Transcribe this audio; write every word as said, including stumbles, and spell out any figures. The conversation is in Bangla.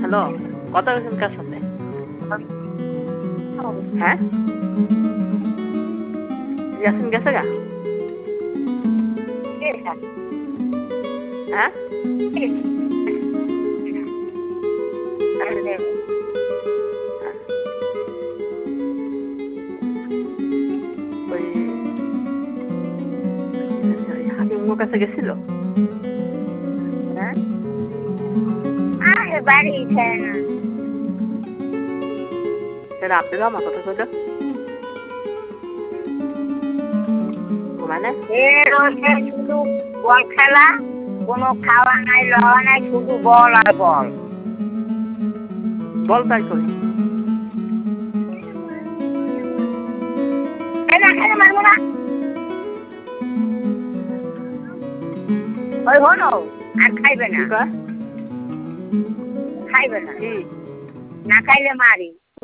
হ্যালো, কথা বলছেন কার সাথে? হ্যাঁ? ইয়াসিন গেছে গা? হ্যাঁ? ওই হাকিমের কাছে গেছিল? হ্যাঁ? আরে বাড়ি ছেড়ে না। সেটা আপনি আমার কথা কইল মানে এ রয়েছে শুধু বল খেলা, কোনো খাওয়া নাই লওয়া নাই, শুধু বল আর বল। বল তাই করি খেলা খেলে মারবো না। ওই হলো আর খাইবে না, কি কয়? খাইবে না, কি না খাইলে মারি।